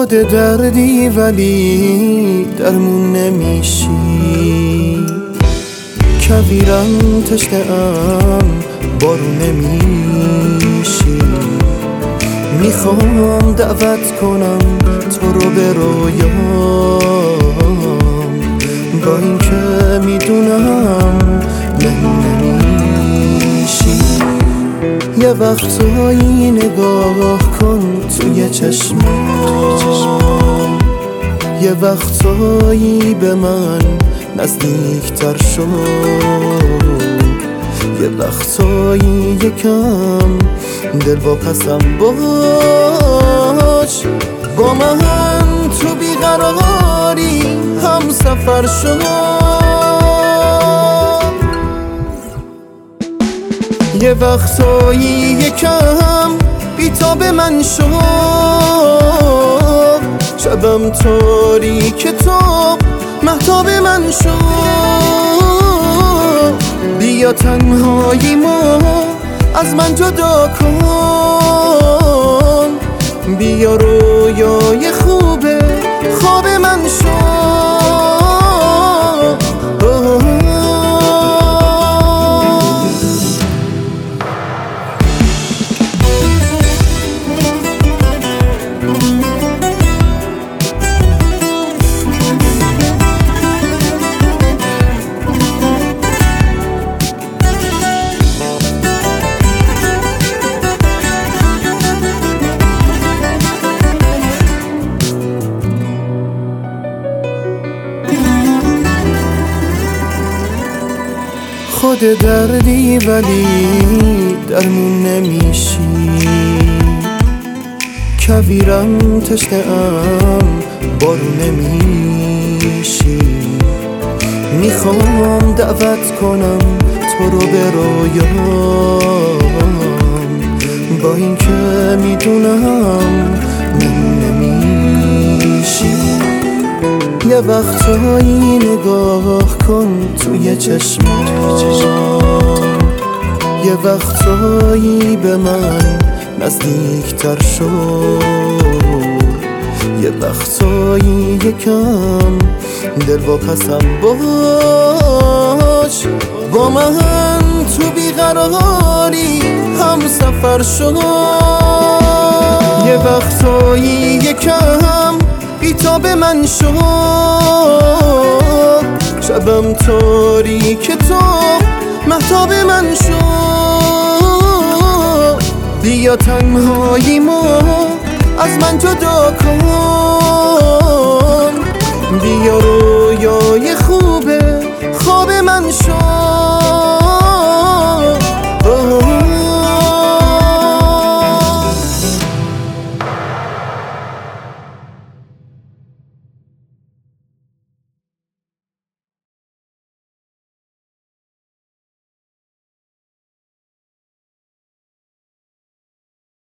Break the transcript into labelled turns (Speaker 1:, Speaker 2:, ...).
Speaker 1: خود دردی ولی درمون نمیشی، کویرم تشنه‌ام بارون نمیشی. میخوام دعوت کنم تو رو به رویام، با این که میدونم مهمون نمیشی. یه وقتایی نگاه کن توی چشمام، یه وقتایی به من نزدیکتر شو، یه وقتایی یکم دلواپسم باش. با من تو بیقراری هم سفر شو، یه وقتایی یکم بیتاب من شو. شبم تاریک تو مهتاب من شو، بیا تنهاییمو از من جدا کن، بیا رویای خوبه خواب من شو. خود دردی ولی درمون نمیشی، کویرم تشنه‌ام بارون نمیشی. میخوام دعوت کنم تو رو به رویام، با این که میدونم مهمون نمیشی. یه وقتایی نگاه کن توی چشمام، یه وقتایی به من نزدیکتر شو، یه وقتایی یکم دلواپسم باش. با من تو بیقراری هم سفر شو، یه وقتایی یکم بیتاب من شو. شبم تاریک تو مهتاب من شو، بیا تنهاییمو از من جدا کن، بیا